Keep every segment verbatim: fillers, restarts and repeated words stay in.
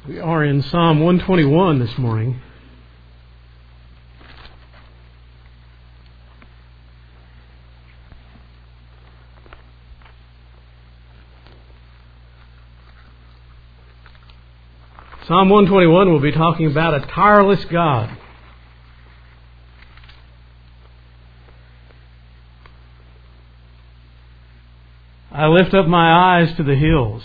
We are in Psalm one twenty-one this morning. Psalm one twenty-one will be talking about a tireless God. I lift up my eyes to the hills.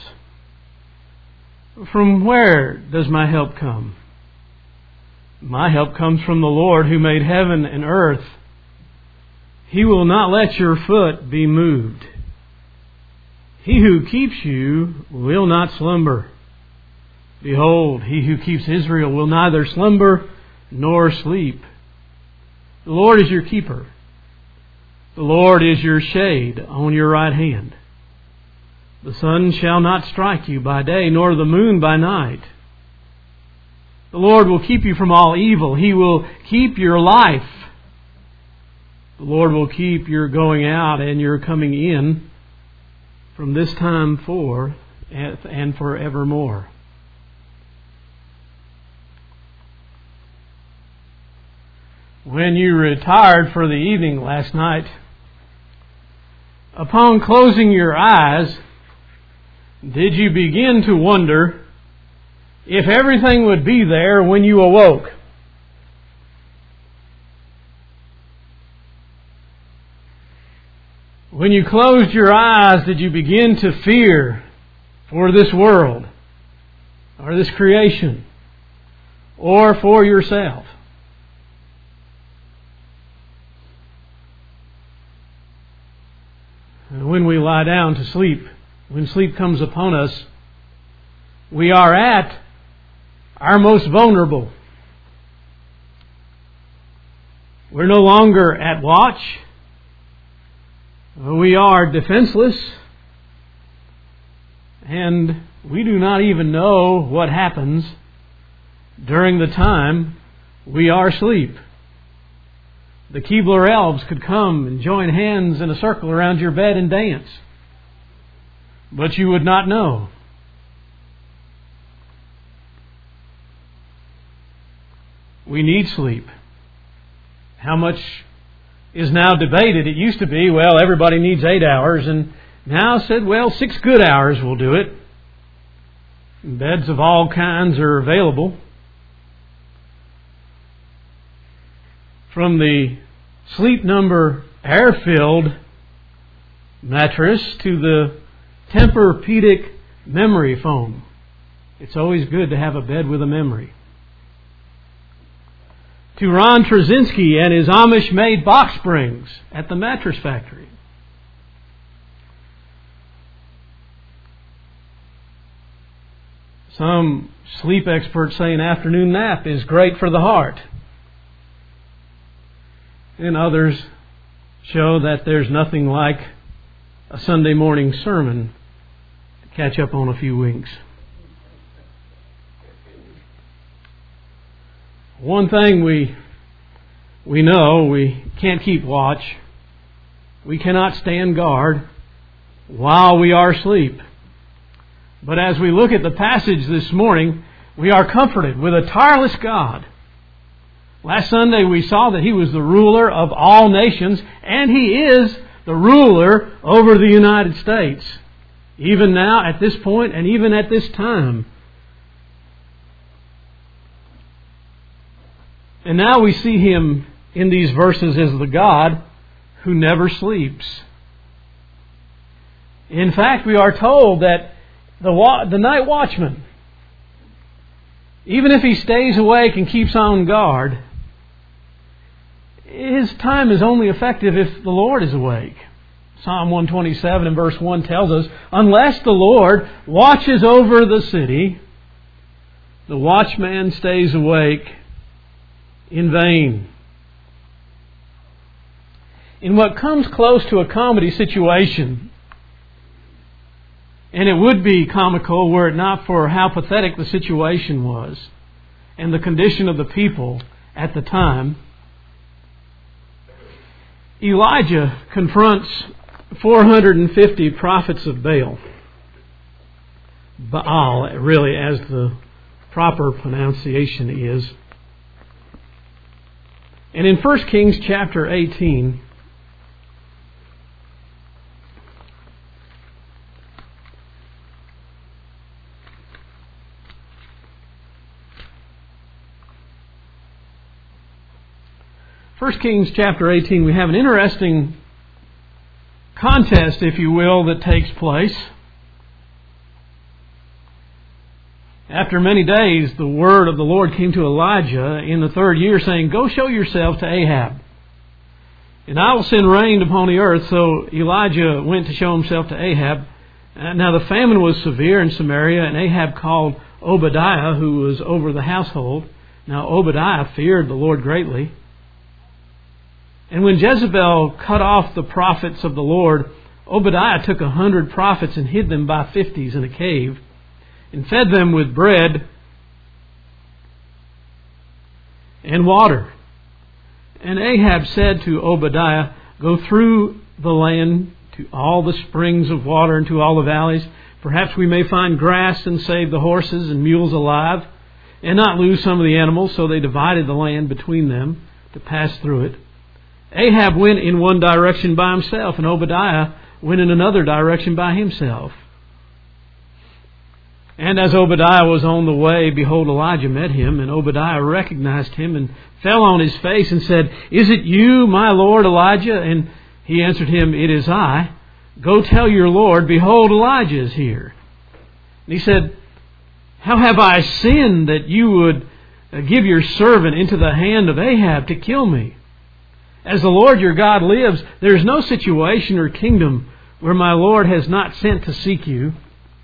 From where does my help come? My help comes from the Lord who made heaven and earth. He will not let your foot be moved. He who keeps you will not slumber. Behold, he who keeps Israel will neither slumber nor sleep. The Lord is your keeper. The Lord is your shade on your right hand. The sun shall not strike you by day, nor the moon by night. The Lord will keep you from all evil. He will keep your life. The Lord will keep your going out and your coming in from this time forth and forevermore. When you retired for the evening last night, upon closing your eyes, did you begin to wonder if everything would be there when you awoke? When you closed your eyes, did you begin to fear for this world, or this creation, or for yourself? And when we lie down to sleep, when sleep comes upon us, we are at our most vulnerable. We're no longer at watch. We are defenseless. And we do not even know what happens during the time we are asleep. The Keebler elves could come and join hands in a circle around your bed and dance. But you would not know. We need sleep. How much is now debated? It used to be, well, everybody needs eight hours, and now said, well, six good hours will do it. Beds of all kinds are available. From the Sleep Number air-filled mattress to the Tempur-Pedic memory foam. It's always good to have a bed with a memory. To Ron Trzynski and his Amish-made box springs at the mattress factory. Some sleep experts say an afternoon nap is great for the heart. And others show that there's nothing like a Sunday morning sermon to catch up on a few winks. One thing we we know, we can't keep watch. We cannot stand guard while we are asleep. But as we look at the passage this morning, we are comforted with a tireless God. Last Sunday we saw that He was the ruler of all nations, and He is the ruler over the United States. Even now, at this point, and even at this time. And now we see Him in these verses as the God who never sleeps. In fact, we are told that the wa- the night watchman, even if he stays awake and keeps on guard, his time is only effective if the Lord is awake. Psalm one twenty-seven and verse one tells us, unless the Lord watches over the city, the watchman stays awake in vain. In what comes close to a comedy situation, and it would be comical were it not for how pathetic the situation was and the condition of the people at the time, Elijah confronts four hundred fifty prophets of Baal. Baal, really, as the proper pronunciation is. And in First Kings chapter eighteen, First Kings chapter eighteen, we have an interesting contest, if you will, that takes place. After many days, the word of the Lord came to Elijah in the third year, saying, "Go show yourself to Ahab, and I will send rain upon the earth." So Elijah went to show himself to Ahab. Now the famine was severe in Samaria, and Ahab called Obadiah, who was over the household. Now Obadiah feared the Lord greatly. And when Jezebel cut off the prophets of the Lord, Obadiah took a hundred prophets and hid them by fifties in a cave, and fed them with bread and water. And Ahab said to Obadiah, "Go through the land to all the springs of water and to all the valleys. Perhaps we may find grass and save the horses and mules alive, and not lose some of the animals." So they divided the land between them to pass through it. Ahab went in one direction by himself, and Obadiah went in another direction by himself. And as Obadiah was on the way, behold, Elijah met him, and Obadiah recognized him and fell on his face and said, "Is it you, my lord Elijah?" And he answered him, "It is I. Go tell your lord, behold, Elijah is here." And he said, "How have I sinned that you would give your servant into the hand of Ahab to kill me? As the Lord your God lives, there is no situation or kingdom where my Lord has not sent to seek you."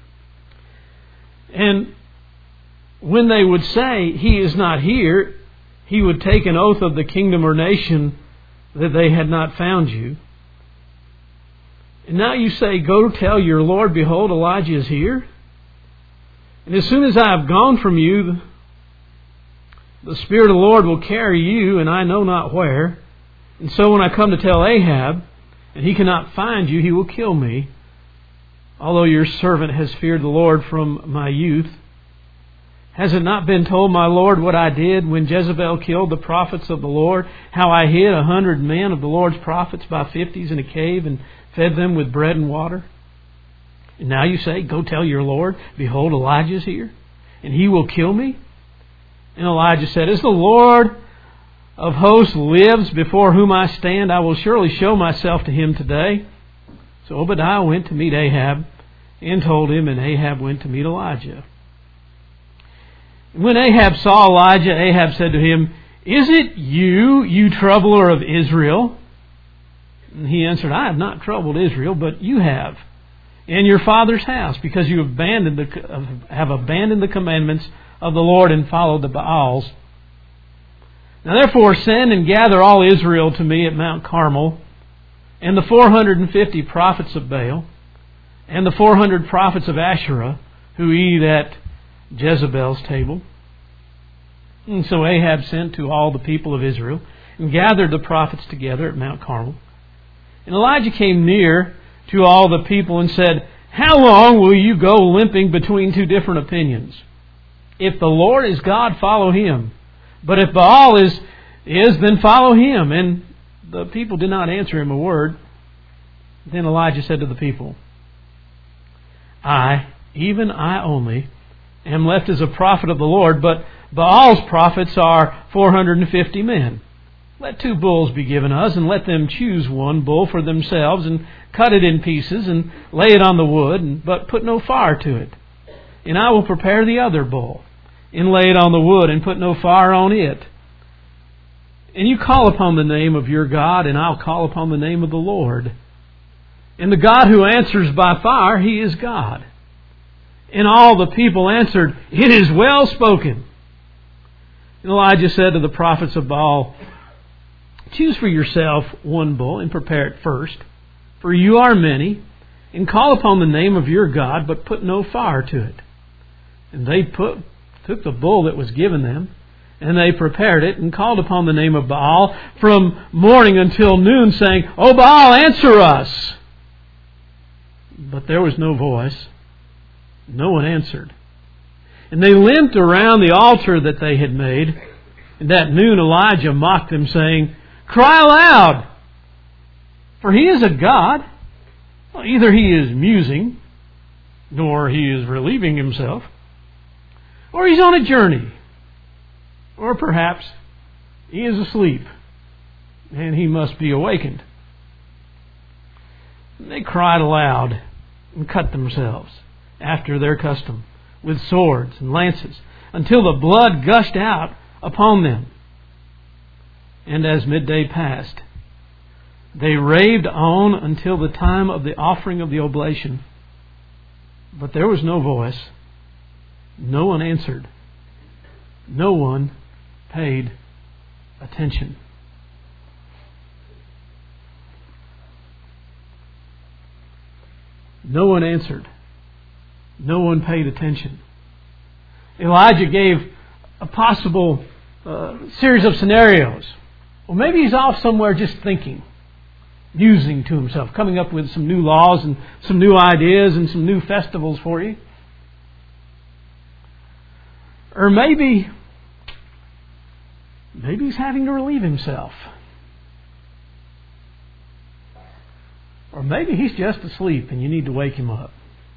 And when they would say, "He is not here," he would take an oath of the kingdom or nation that they had not found you. And now you say, "Go tell your Lord, behold, Elijah is here." And as soon as I have gone from you, the Spirit of the Lord will carry you, and I know not where. And so when I come to tell Ahab, and he cannot find you, he will kill me, although your servant has feared the Lord from my youth. Has it not been told my Lord what I did when Jezebel killed the prophets of the Lord, how I hid a hundred men of the Lord's prophets by fifties in a cave and fed them with bread and water? And now you say, "Go tell your Lord, behold, Elijah is here, and he will kill me." And Elijah said, "As the Lord of hosts lives, before whom I stand, I will surely show myself to him today." So Obadiah went to meet Ahab and told him, and Ahab went to meet Elijah. When Ahab saw Elijah, Ahab said to him, "Is it you, you troubler of Israel?" And he answered, "I have not troubled Israel, but you have, and your father's house, because you have abandoned the, have abandoned the commandments of the Lord and followed the Baals. Now therefore send and gather all Israel to me at Mount Carmel, and the four hundred and fifty prophets of Baal, and the four hundred prophets of Asherah, who eat at Jezebel's table." And so Ahab sent to all the people of Israel, and gathered the prophets together at Mount Carmel. And Elijah came near to all the people and said, "How long will you go limping between two different opinions? If the Lord is God, follow him. But if Baal is, is, then follow him." And the people did not answer him a word. Then Elijah said to the people, "I, even I only, am left as a prophet of the Lord, but Baal's prophets are four hundred and fifty men. Let two bulls be given us, and let them choose one bull for themselves, and cut it in pieces, and lay it on the wood, and, but put no fire to it. And I will prepare the other bull, and lay it on the wood, and put no fire on it. And you call upon the name of your God, and I'll call upon the name of the Lord. And the God who answers by fire, He is God." And all the people answered, "It is well spoken." And Elijah said to the prophets of Baal, "Choose for yourself one bull, and prepare it first, for you are many, and call upon the name of your God, but put no fire to it." And they put, took the bull that was given them, and they prepared it, and called upon the name of Baal from morning until noon, saying, "O Baal, answer us!" But there was no voice. No one answered. And they limped around the altar that they had made. And at noon Elijah mocked them, saying, "Cry aloud, for he is a god. Well, either he is musing, nor he is relieving himself, or he's on a journey, or perhaps he is asleep, and he must be awakened." And they cried aloud and cut themselves, after their custom, with swords and lances, until the blood gushed out upon them. And as midday passed, they raved on until the time of the offering of the oblation. But there was no voice. No one answered. No one paid attention. No one answered. No one paid attention. Elijah gave a possible uh, series of scenarios. Well, maybe he's off somewhere just thinking, musing to himself, coming up with some new laws and some new ideas and some new festivals for you. Or maybe, maybe he's having to relieve himself. Or maybe he's just asleep and you need to wake him up.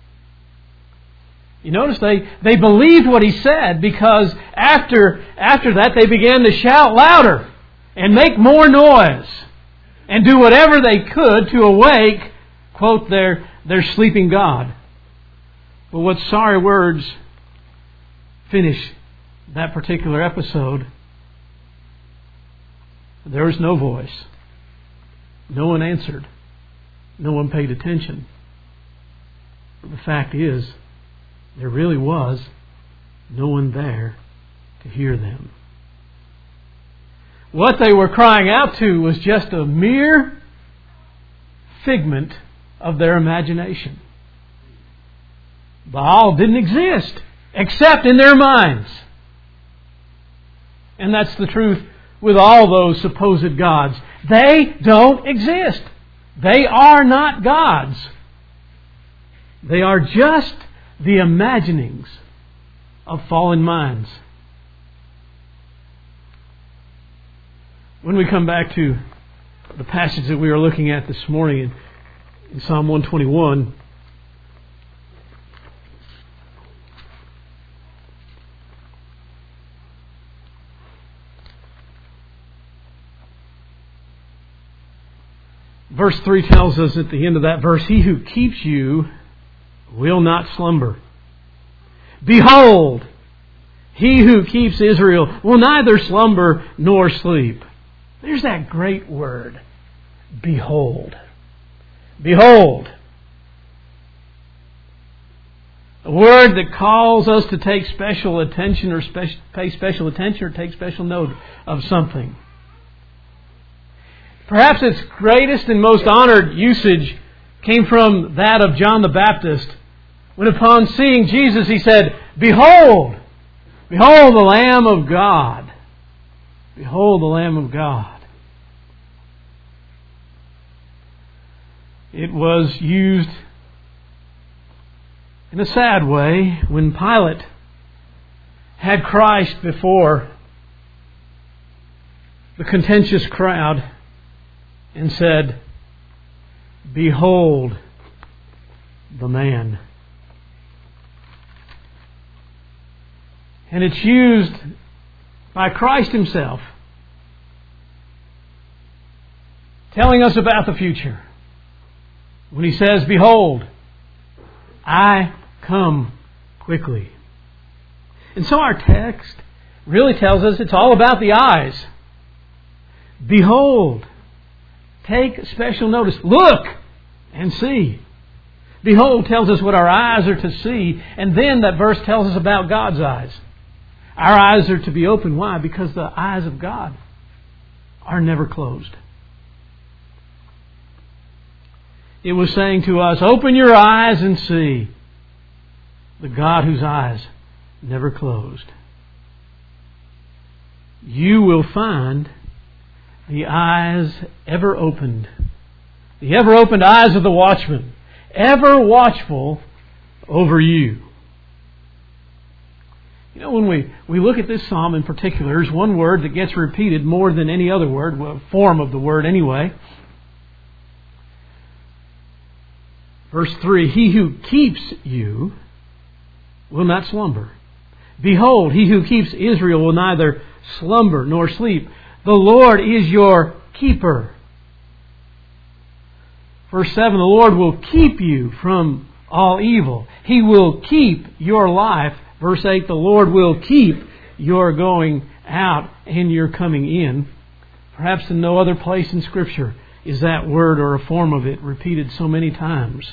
You notice they, they believed what he said, because after, after that they began to shout louder and make more noise and do whatever they could to awake, quote, their, their sleeping God. But what sorry words finish that particular episode? There was no voice. No one answered. No one paid attention. But the fact is, there really was no one there to hear them. What they were crying out to was just a mere figment of their imagination. Baal didn't exist except in their minds. And that's the truth with all those supposed gods. They don't exist. They are not gods. They are just the imaginings of fallen minds. When we come back to the passage that we are looking at this morning in, in Psalm one twenty-one, verse three tells us at the end of that verse, "He who keeps you will not slumber. Behold, he who keeps Israel will neither slumber nor sleep." There's that great word, behold. Behold. A word that calls us to take special attention or spe- pay special attention or take special note of something. Perhaps its greatest and most honored usage came from that of John the Baptist, when upon seeing Jesus he said, "Behold, behold the Lamb of God. Behold the Lamb of God." It was used in a sad way when Pilate had Christ before the contentious crowd and said, "Behold the man." And it's used by Christ Himself, telling us about the future. When He says, "Behold, I come quickly." And so our text really tells us it's all about the eyes. Behold. Take special notice. Look and see. Behold tells us what our eyes are to see. And then that verse tells us about God's eyes. Our eyes are to be open. Why? Because the eyes of God are never closed. It was saying to us, open your eyes and see the God whose eyes never closed. You will find the eyes ever opened. The ever opened eyes of the watchman, ever watchful over you. You know, when we, we look at this psalm in particular, there's one word that gets repeated more than any other word, well, form of the word anyway. Verse three, He who keeps you will not slumber. Behold, He who keeps Israel will neither slumber nor sleep. The Lord is your keeper. Verse seven, the Lord will keep you from all evil. He will keep your life. Verse eight, the Lord will keep your going out and your coming in. Perhaps in no other place in Scripture is that word or a form of it repeated so many times.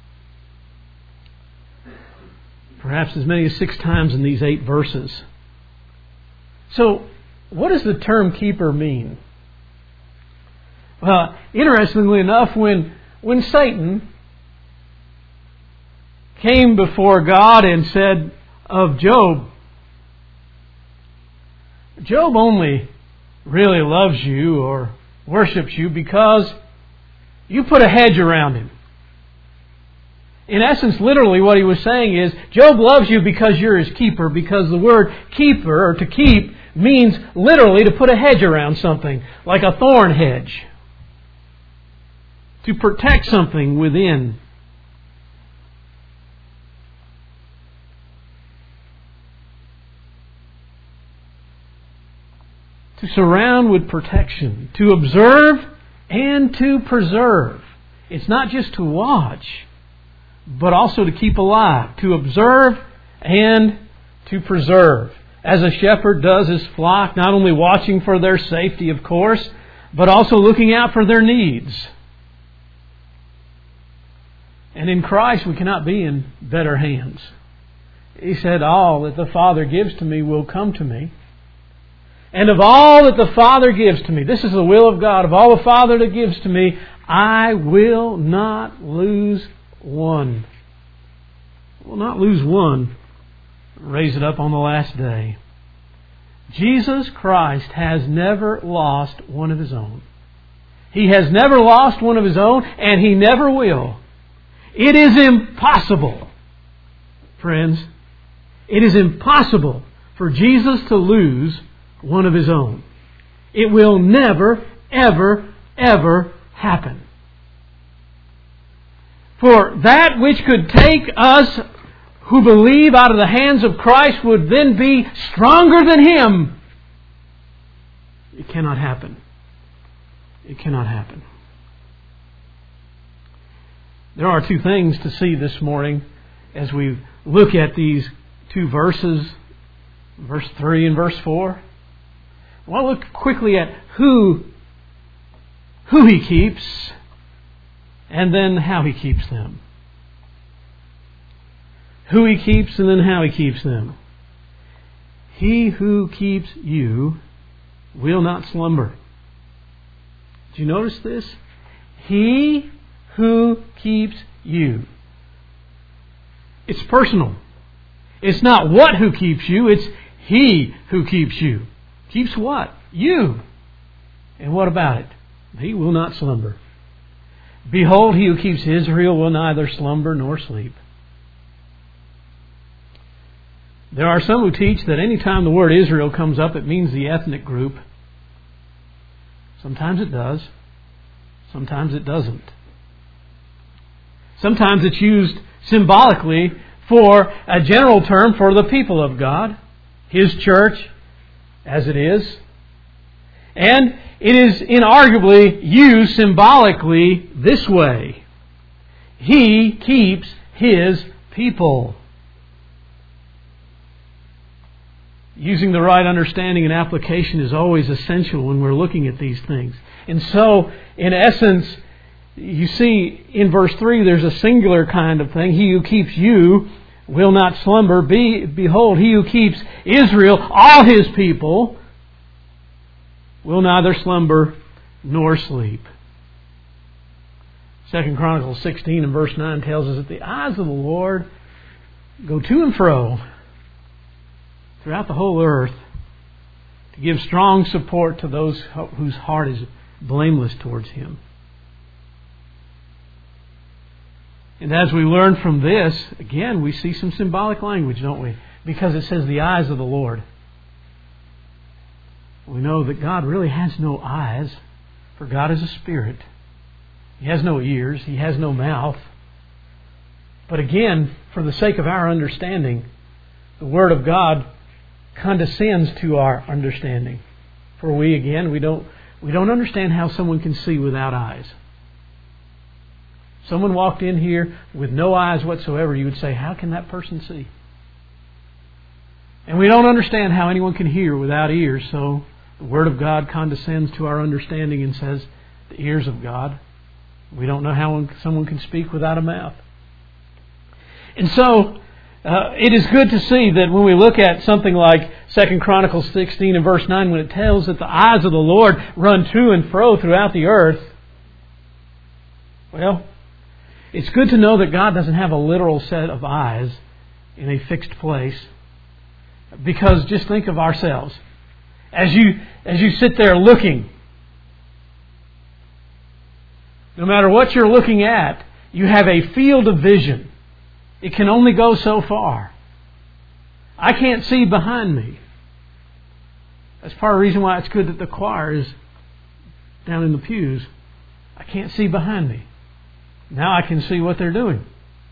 Perhaps as many as six times in these eight verses. So, what does the term keeper mean? Well, interestingly enough, when, when Satan came before God and said of Job, Job only really loves you or worships you because you put a hedge around him. In essence, literally what he was saying is, Job loves you because you're his keeper, because the word keeper, or to keep, means literally to put a hedge around something, like a thorn hedge. To protect something within. To surround with protection. To observe and to preserve. It's not just to watch, but also to keep alive, to observe and to preserve. As a shepherd does his flock, not only watching for their safety, of course, but also looking out for their needs. And in Christ we cannot be in better hands. He said, all that the Father gives to me will come to me. And of all that the Father gives to me, this is the will of God, of all the Father that gives to me, I will not lose one. Will not lose one. Raise it up on the last day. Jesus Christ has never lost one of His own. He has never lost one of His own, and He never will. It is impossible, friends. It is impossible for Jesus to lose one of His own. It will never, ever, ever happen. For that which could take us who believe out of the hands of Christ would then be stronger than Him. It cannot happen. It cannot happen. There are two things to see this morning as we look at these two verses, verse three and verse four. I want to look quickly at who, who He keeps, and then how He keeps them. Who He keeps and then how He keeps them. He who keeps you will not slumber. Did you notice this? He who keeps you. It's personal. It's not what who keeps you, it's He who keeps you. Keeps what? You. And what about it? He will not slumber. Behold, He who keeps Israel will neither slumber nor sleep. There are some who teach that any time the word Israel comes up, it means the ethnic group. Sometimes it does. Sometimes it doesn't. Sometimes it's used symbolically for a general term for the people of God, His church, as it is. And it is inarguably used symbolically this way. He keeps His people. Using the right understanding and application is always essential when we're looking at these things. And so, in essence, you see in verse three, there's a singular kind of thing. He who keeps you will not slumber. Be, behold, He who keeps Israel, all His people, will neither slumber nor sleep. Second Chronicles sixteen and verse nine tells us that the eyes of the Lord go to and fro throughout the whole earth to give strong support to those whose heart is blameless towards Him. And as we learn from this, again, we see some symbolic language, don't we? because it says the eyes of the Lord. We know that God really has no eyes, for God is a spirit. He has no ears. He has no mouth. But again, for the sake of our understanding, the Word of God condescends to our understanding. For we, again, we don't we don't understand how someone can see without eyes. Someone walked in here with no eyes whatsoever, you would say, how can that person see? And we don't understand how anyone can hear without ears, so the Word of God condescends to our understanding and says, the ears of God. We don't know how someone can speak without a mouth. And so, uh, it is good to see that when we look at something like Second Chronicles sixteen and verse nine, when it tells that the eyes of the Lord run to and fro throughout the earth, well, it's good to know that God doesn't have a literal set of eyes in a fixed place. Because just think of ourselves. As you, as you sit there looking, no matter what you're looking at, you have a field of vision. It can only go so far. I can't see behind me. That's part of the reason why it's good that the choir is down in the pews. I can't see behind me. Now I can see what they're doing.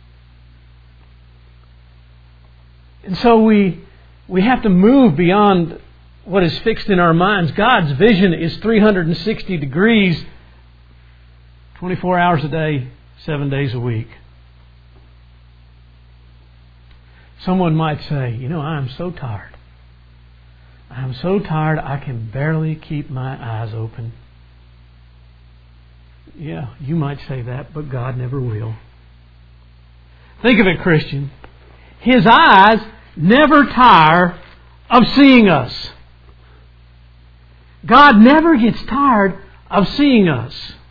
And so we we have to move beyond what is fixed in our minds. God's vision is three hundred sixty degrees, twenty-four hours a day, seven days a week. Someone might say, you know, I am so tired. I am so tired I can barely keep my eyes open. Yeah, you might say that, but God never will. Think of it, Christian. His eyes never tire of seeing us. God never gets tired of seeing us.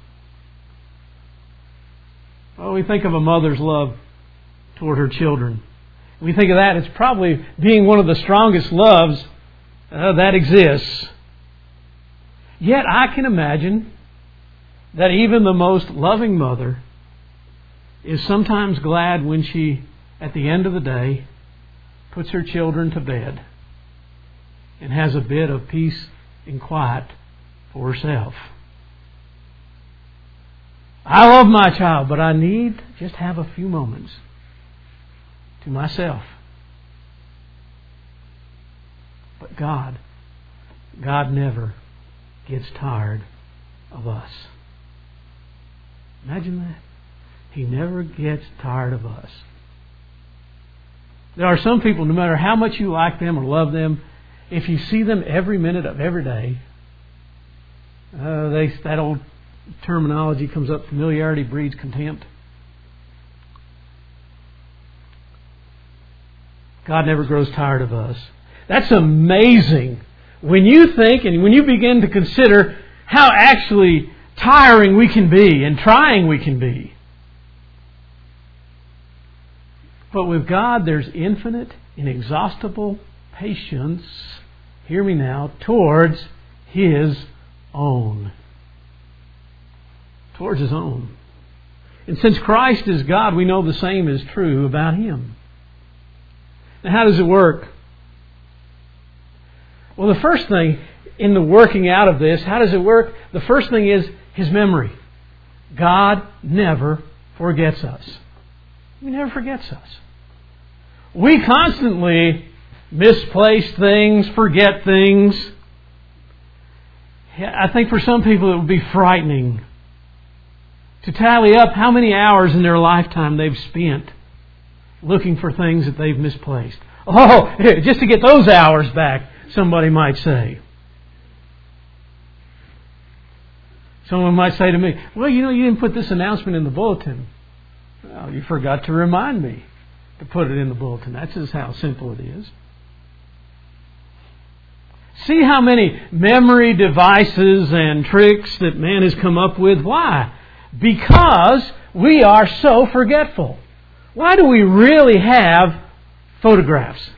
Well, we think of a mother's love toward her children. We think of that, it's probably being one of the strongest loves uh, that exists. Yet I can imagine that even the most loving mother is sometimes glad when she, at the end of the day, puts her children to bed and has a bit of peace and quiet for herself. I love my child, but I need just have a few moments to myself. But God, God never gets tired of us. Imagine that. He never gets tired of us. There are some people, no matter how much you like them or love them, if you see them every minute of every day, uh, they, that old terminology comes up, familiarity breeds contempt. God never grows tired of us. That's amazing when you think and when you begin to consider how actually tiring we can be and trying we can be. But with God, there's infinite, inexhaustible patience, hear me now, towards His own. Towards His own. And since Christ is God, we know the same is true about Him. Now, how does it work? Well, the first thing in the working out of this, how does it work? The first thing is His memory. God never forgets us. He never forgets us. We constantly misplace things, forget things. I think for some people it would be frightening to tally up how many hours in their lifetime they've spent looking for things that they've misplaced. Oh, just to get those hours back, somebody might say. Someone might say to me, well, you know, you didn't put this announcement in the bulletin. Well, you forgot to remind me to put it in the bulletin. That's just how simple it is. See how many memory devices and tricks that man has come up with. Why? Because we are so forgetful. Why do we really have photographs?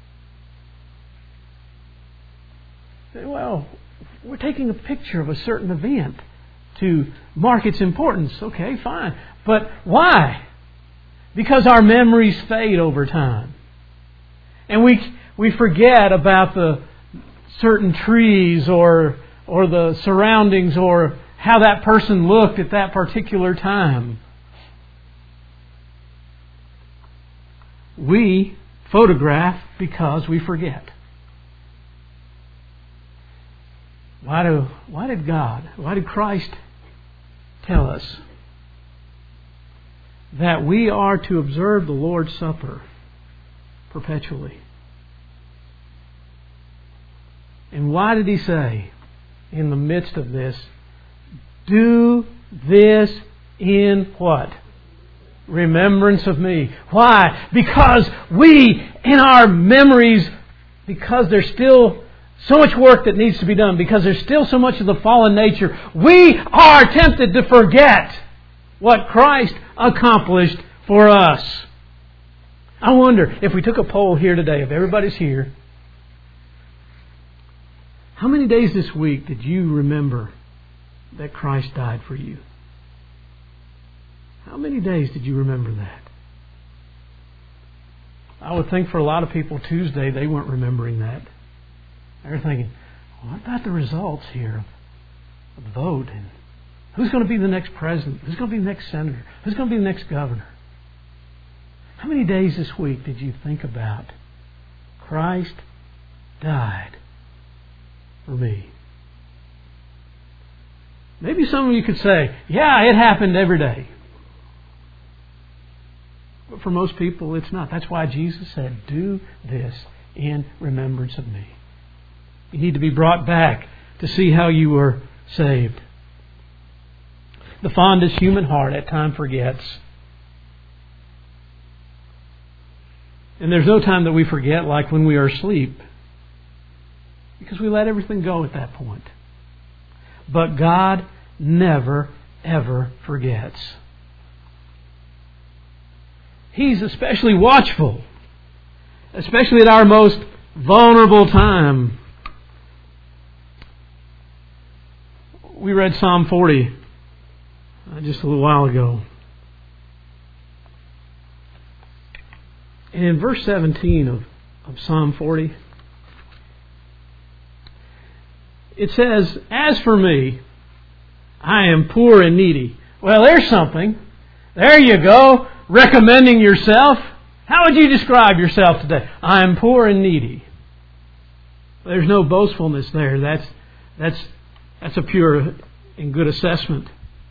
Well, we're taking a picture of a certain event to mark its importance. Okay, fine. But why? Because our memories fade over time. And we we forget about the certain trees or or the surroundings or how that person looked at that particular time. We photograph because we forget. Why do why did God, why did Christ tell us that we are to observe the Lord's Supper perpetually? And why did He say, in the midst of this, do this in what? Remembrance of me. Why? Because we, in our memories, because there's still so much work that needs to be done, because there's still so much of the fallen nature, we are tempted to forget what Christ accomplished for us. I wonder if we took a poll here today, if everybody's here, how many days this week did you remember that Christ died for you? How many days did you remember that? I would think for a lot of people Tuesday they weren't remembering that. They were thinking, what about the results here of the vote? And who's going to be the next president? Who's going to be the next senator? Who's going to be the next governor? How many days this week did you think about Christ died for me? Maybe some of you could say, yeah, it happened every day. But for most people, it's not. That's why Jesus said, do this in remembrance of me. You need to be brought back to see how you were saved. The fondest human heart at times forgets. And there's no time that we forget like when we are asleep, because we let everything go at that point. But God never, ever forgets. He's especially watchful, especially at our most vulnerable time. We read Psalm forty uh, just a little while ago. And in verse seventeen of, of Psalm forty, it says, as for me, I am poor and needy. Well, there's something. There you go. Recommending yourself. How would you describe yourself today? I am poor and needy. There's no boastfulness there. That's that's that's a pure and good assessment.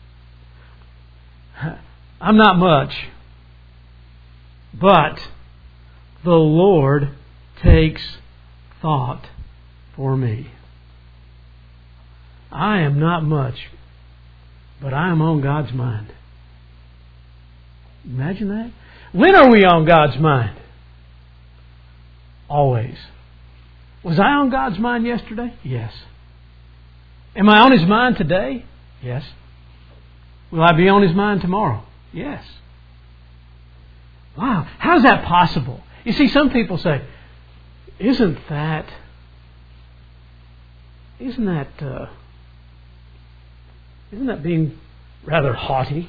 I'm not much, but the Lord takes thought for me. I am not much, but I am on God's mind. Imagine that. When are we on God's mind? Always. Was I on God's mind yesterday? Yes. Am I on His mind today? Yes. Will I be on His mind tomorrow? Yes. Wow. How is that possible? You see, some people say, isn't that, isn't that, uh, isn't that being rather haughty?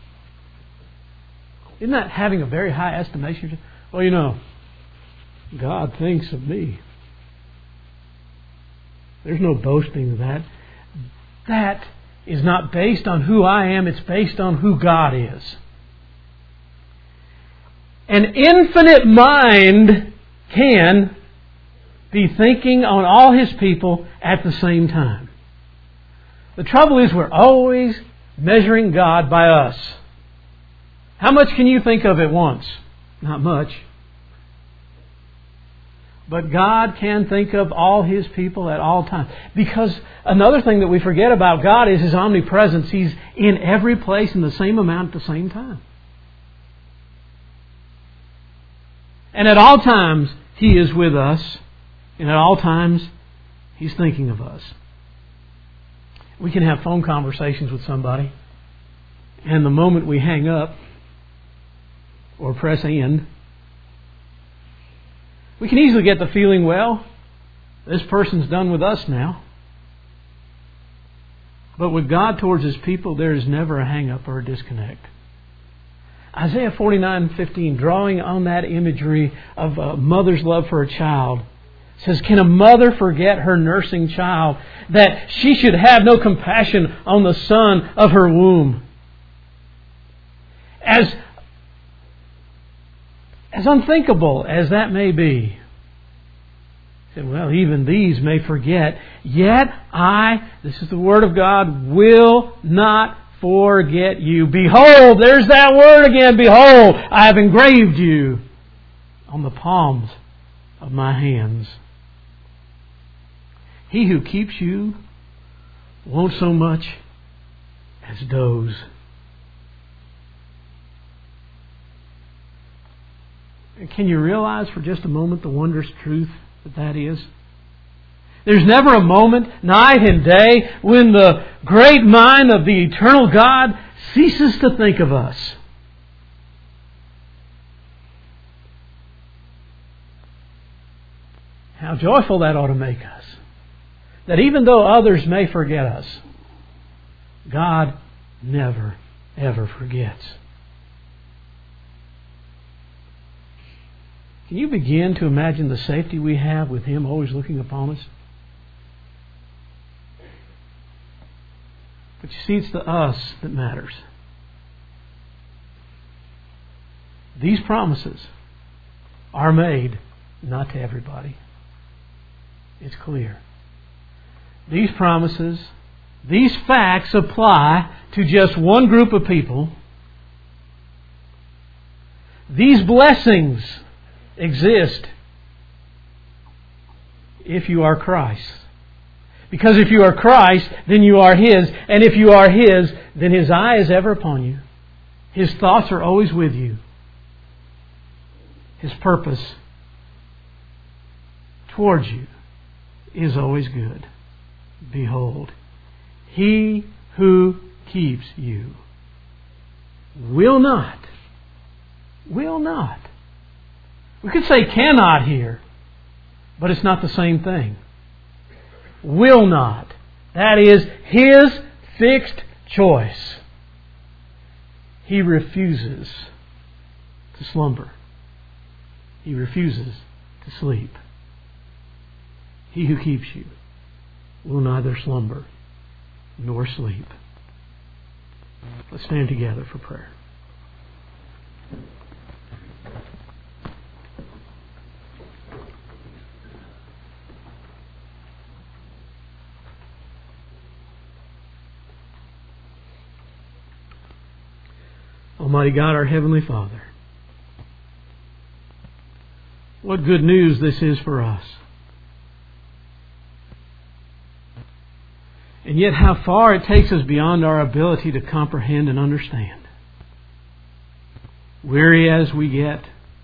Isn't that having a very high estimation? Well, you know, God thinks of me. There's no boasting of that. That is not based on who I am. It's based on who God is. An infinite mind can be thinking on all His people at the same time. The trouble is we're always measuring God by us. How much can you think of at once? Not much. But God can think of all His people at all times. Because another thing that we forget about God is His omnipresence. He's in every place in the same amount at the same time. And at all times, He is with us. And at all times, He's thinking of us. We can have phone conversations with somebody, and the moment we hang up or press end, we can easily get the feeling, well, this person's done with us now. But with God towards His people, there is never a hang up or a disconnect. Isaiah forty-nine fifteen, drawing on that imagery of a mother's love for a child, says, can a mother forget her nursing child, that she should have no compassion on the son of her womb? As, as unthinkable as that may be, said, well, even these may forget, yet I, this is the Word of God, will not forget you. Behold, there's that word again. Behold, I have engraved you on the palms of my hands. He who keeps you won't so much as doze. Can you realize for just a moment the wondrous truth that that is? There's never a moment, night and day, when the great mind of the eternal God ceases to think of us. How joyful that ought to make us. That even though others may forget us, God never, ever forgets. Can you begin to imagine the safety we have with Him always looking upon us? But you see, it's the us that matters. These promises are made not to everybody. It's clear. These promises, these facts apply to just one group of people. These blessings exist if you are Christ. Because if you are Christ, then you are His. And if you are His, then His eye is ever upon you. His thoughts are always with you. His purpose towards you is always good. Behold, He who keeps you will not, will not. We could say cannot here, but it's not the same thing. Will not. That is His fixed choice. He refuses to slumber. He refuses to sleep. He who keeps you will neither slumber nor sleep. Let's stand together for prayer. Almighty God, our Heavenly Father, what good news this is for us. And yet how far it takes us beyond our ability to comprehend and understand. Weary as we get,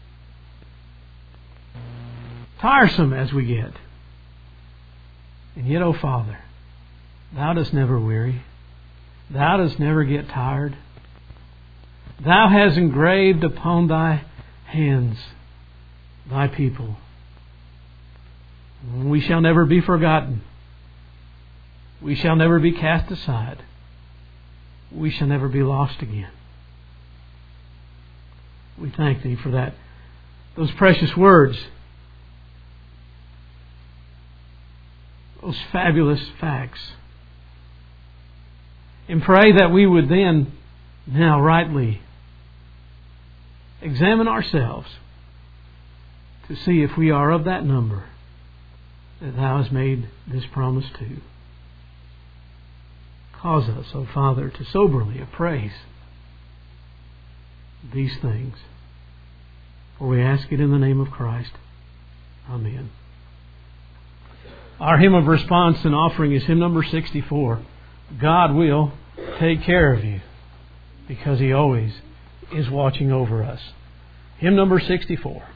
tiresome as we get. And yet, O Father, Thou dost never weary. Thou dost never get tired. Thou hast engraved upon Thy hands Thy people. We shall never be forgotten. We shall never be cast aside. We shall never be lost again. We thank Thee for that, those precious words, those fabulous facts. And pray that we would then, now rightly, examine ourselves to see if we are of that number that Thou hast made this promise to. Cause us, O Father, to soberly appraise these things. For we ask it in the name of Christ. Amen. Our hymn of response and offering is hymn number sixty-four. God will take care of you because He always is watching over us. Hymn number sixty-four.